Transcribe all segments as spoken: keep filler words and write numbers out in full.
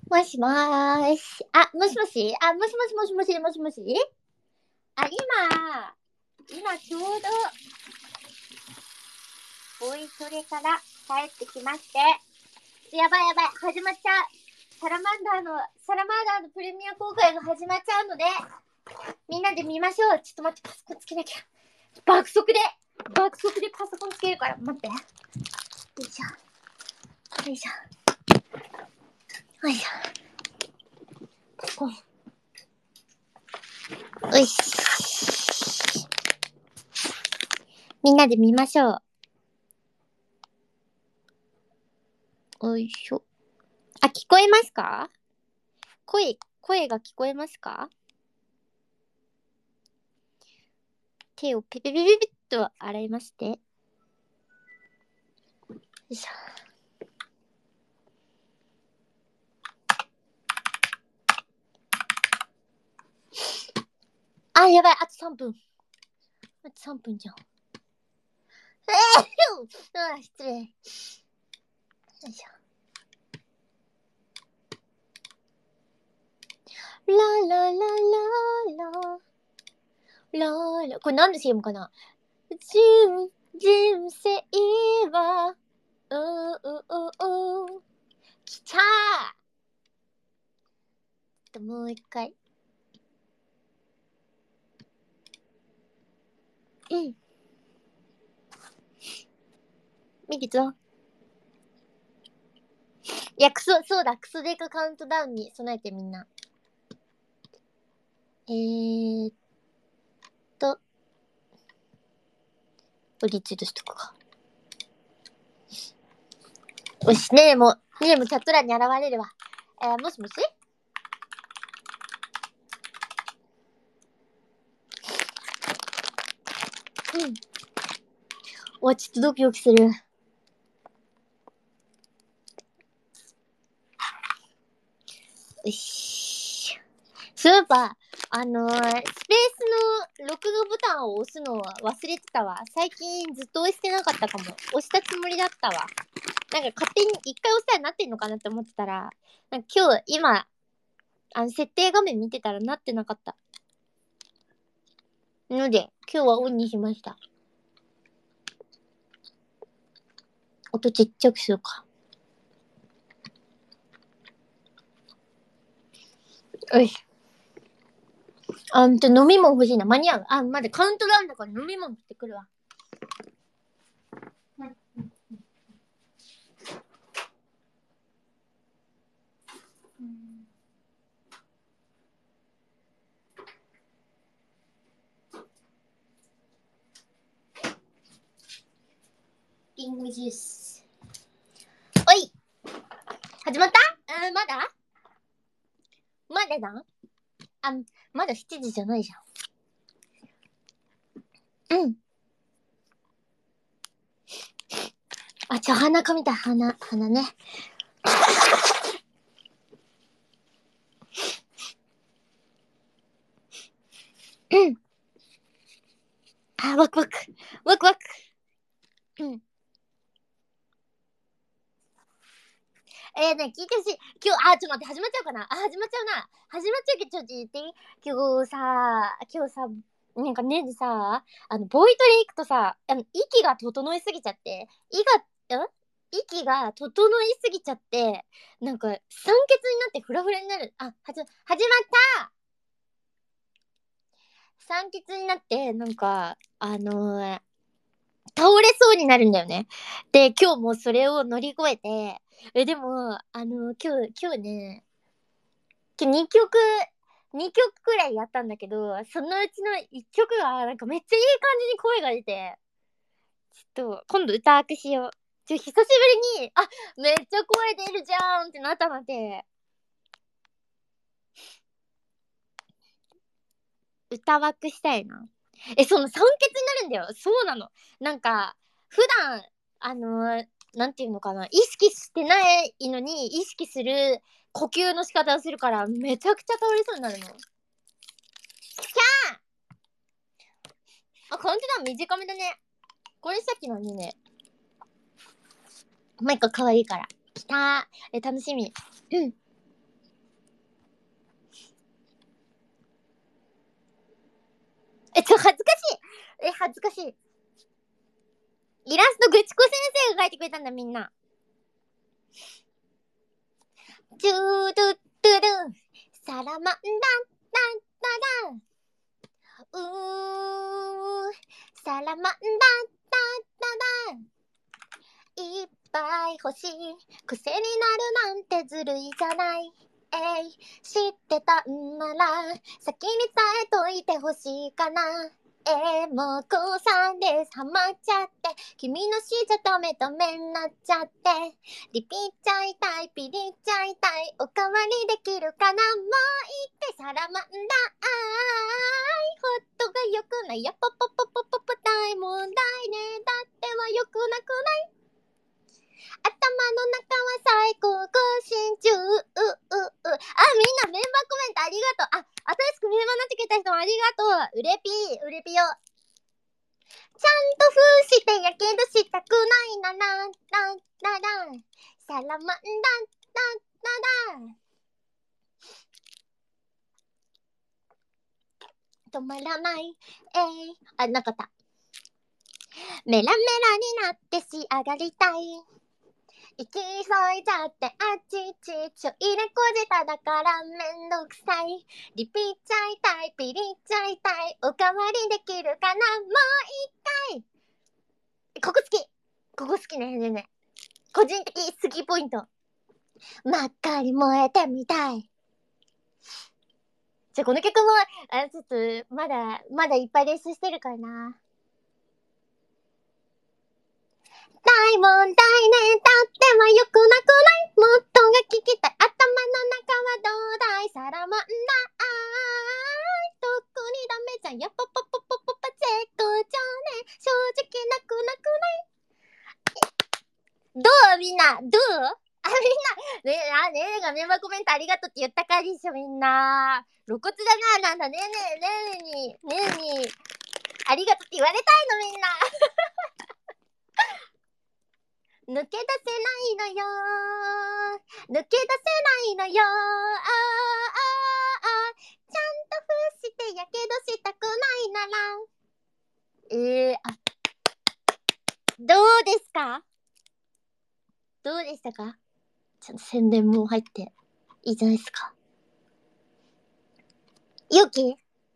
もしもーし。あ、もしもしあ、もしもしもしもしもしもしあ、今、今ちょうど、ボイトレから帰ってきまして、やばいやばい、始まっちゃう。サラマンダーの、サラマンダーのプレミア公開が始まっちゃうので、みんなで見ましょう。ちょっと待って、パソコンつけなきゃ。爆速で、爆速でパソコンつけるから、待って。よいしょ。よいしょ。よいしょ。パソコン。よし。みんなで見ましょう。よいしょ。あ、聞こえますか？声、声が聞こえますか？手をペペペペペッと洗いまして。よいしょ。あ、やばい。あとさんぷん。あとさんぷんじゃん。えー、あ、失礼。よいしょ。ラララララララ。これ何の シーエム かな？人、人生は、ううううきたー。ちょっともう一回。うん。見るぞ。いや、クソ、そうだ、クソデカカウントダウンに備えてみんな。えーっと、リツイートしとくか。よし、ねえも、ねえもチャット欄に現れるわ。えー、もしもし？うん。お、ちょっとドキドキする。よし。そういえば、あのー、スペースの録画ボタンを押すのは忘れてたわ。最近ずっと押してなかったかも。押したつもりだったわ。なんか勝手に一回押したらなってんのかなって思ってたら、なんか今日、今、あの、設定画面見てたらなってなかった。ので、今日はオンにしました。音ちっちゃくするか。よし。あんと飲み物欲しいな。間に合う？あ、まだカウントダウンだから飲み物取ってくるわ。リンゴジュース。おい！始まった？うん、まだまだだあ、まだしちじじゃないじゃん。うん。あ、ちょ、鼻かみたい。鼻、鼻ね。うん。あ、ワクワク。ワクワク。うん。えー、ね、聞いてほしい。今日、あ、ちょっと待って、始まっちゃうかな。あ、始まっちゃうな。始まっちゃうけど、ちょっと言っていい？今日さ、今日さ、なんかね、さ、あの、ボイトレ行くとさ、あの、息が整いすぎちゃって、息が、ん息が整いすぎちゃって、なんか、酸欠になってフラフラになる。あ、はじ、始まった酸欠になって、なんか、あのー倒れそうになるんだよね。で、今日もそれを乗り越えて、え、でも、あの、今日、今日ね、今日にきょく、にきょくくらいやったんだけど、そのうちのいっきょくが、なんかめっちゃいい感じに声が出て、ちょっと、今度歌わくしよう。ちょ、久しぶりに、あ、めっちゃ声出るじゃんってなったので、歌わくしたいな。え、その酸欠になるんだよ。そうなの。なんか、普段、あのーなんていうのかな、意識してないのに、意識する呼吸の仕方をするから、めちゃくちゃ倒れそうになるの。きゃーあ、カウントダウン短めだね。これさっきのね、マイク可愛いから。きたー。え、楽しみ。うん。 恥ずかしい。イラストぐちこ先生が描いてくれたんだ、みんな。チュードゥッドゥドゥサラマンダンダンダダンうーサラマンダンダンダダンいっぱい欲しい癖になるなんてずるいじゃないえい知ってたんなら先に伝えといてほしいかなえー、もう高さんですハマっちゃって君のしちゃダメダメになっちゃってリピっちゃいたいピリっちゃいたいおかわりできるかなもういってサラマンダーいホットがよくないやポポポポポポ大問題ねだってはよくなくない頭の中は最高更新中ううううあ、みんなメンバーコメントありがとうあ、新しくメンバーになってくれた人もありがとううれぴー、うれぴよちゃんと封してやけどしたくないならランラランサラマンダンダンダダン止まらないえい、あ、なかったメラメラになって仕上がりたい行き急いじゃってあちちちょ入れこじただからめんどくさいリピっちゃいたいピリっちゃいたいおかわりできるかなもう一回ここ好きここ好きねねね個人的好きポイント真っ赤に燃えてみたいじゃあこの曲もあちょっとまだまだいっぱい練習してるからな大問題ねだってはよくなくないもっとが聞きたい頭の中はどうだいサラマンダー特にダメじゃんやっぱポポポポポ絶好調ね正直なくなくないどうみんなどうあみんなねえあねえがメンバーコメントありがとうって言ったからでしょみんな露骨だななんだねえねえねえにねえにありがとうって言われたいのみんな抜け出せないのよ抜け出せないのよあーあーあーちゃんと封してやけどしたくないならえー、あどうですかどうでしたかちょっと宣伝も入っていいじゃないですかゆきい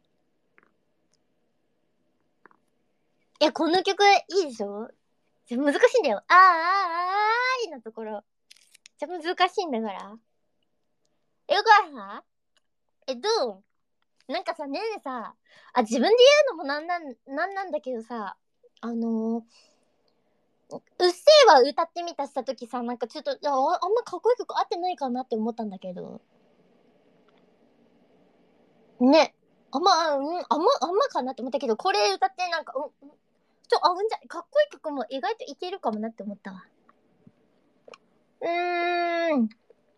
やこの曲いいでしょ難しいんだよあーあーあーのところじゃ難しいんだからよかったえどうなんかさねえねさあ自分で言うのもなんなんなんなんだけどさあのー、うっせぇわ歌ってみたした時さなんかちょっとああんまかっこよく合ってないかなって思ったんだけどねあんま、うん、あんまあんまかなって思ったけどこれ歌ってなんかうんちょあうんじゃかっこいい曲も意外といけるかもなって思ったわうーん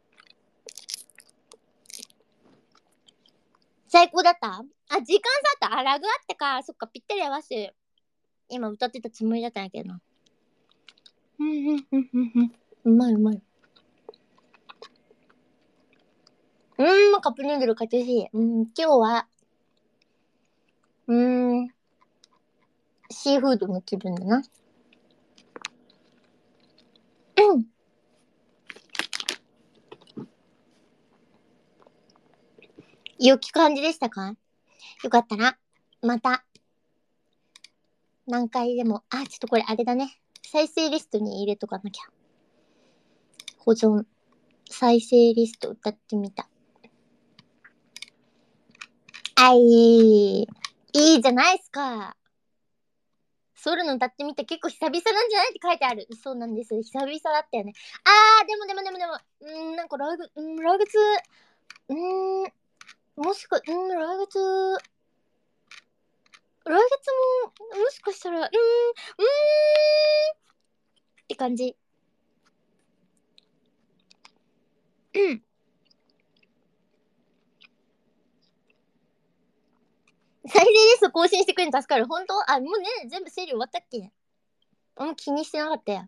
最高だったあ時間差あったあラグあってかそっかぴったり合わせて今歌ってたつもりだったんやけどなうんうんうんうんうんうまいうまい。うーん、カップヌードル買ってほしい。うん、今日は、うーん、シーフードの気分だな。うん。良き感じでしたかよかったら、また、何回でも、あ、ちょっとこれあれだね。再生リストに入れとかなきゃ。保存、再生リスト歌ってみた。あい、いいじゃないっすか。ソルの歌ってみて結構久々なんじゃないって書いてある。そうなんです。久々だったよね。あー、でもでもでもでも、うーん、なんか来月、うん、来月、うーん、もしか、うん、来月、来月も、もしかしたら、うーん、うーんって感じ。うん。再生リスト更新してくれるの助かる。本当あ、もうね、全部整理終わったっけあんま気にしてなかったや。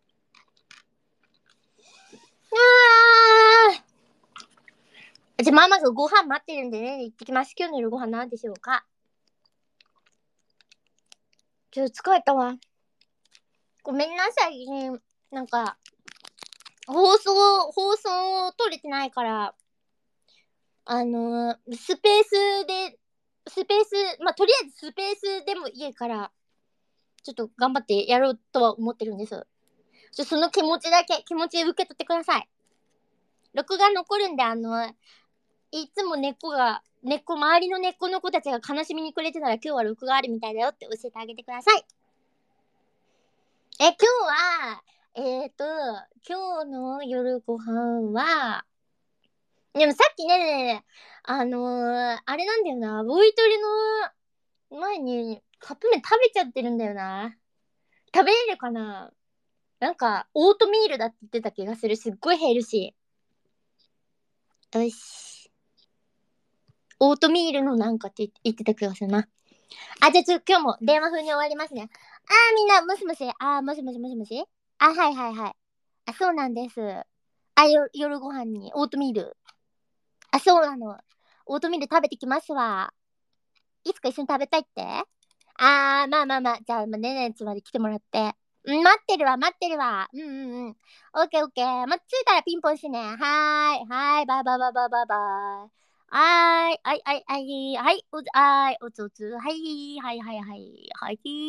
あー。じゃあ、ママがご飯待ってるんでね、行ってきます。今日の夜ご飯何でしょうかちょっと疲れたわ。ごめんなさい。なんか、放送、放送取れてないから、あのー、スペースで、スペース、まあ、とりあえずスペースでもいいから、ちょっと頑張ってやろうとは思ってるんです。ちょその気持ちだけ、気持ち受け取ってください。録画残るんで、あの、いつも根っこが、根っこ、周りの根っこの子たちが悲しみにくれてたら今日は録画あるみたいだよって教えてあげてください。え、今日は、えーと、今日の夜ご飯は、でもさっきね、あのー、あれなんだよな、ボイトレの前にカップ麺食べちゃってるんだよな。食べれるかな。なんか、オートミールだって言ってた気がする。すっごいヘルシー。よし。オートミールのなんかって言ってた気がするな。あ、じゃあちょ、今日も電話風に終わりますね。あー、みんな、もしもし。あー、もしもしもしもし。あ、はいはいはい。あ、そうなんです。あ、よ、夜ご飯にオートミール。あ、そうなの。オートミール食べてきますわ。いつか一緒に食べたいって。あー、まあまあまあ。じゃあ、まあ、ねねつまで来てもらって。うん、待ってるわ、待ってるわ。うんうんうん。オッケーオッケー。まあ、着いたらピンポンしてね。はーい。はーい。バイバイバイバイバイバイ。はーい。はいはいはい。はい。おつ、はーい。おつおつ。はい。はいはいはい。はい。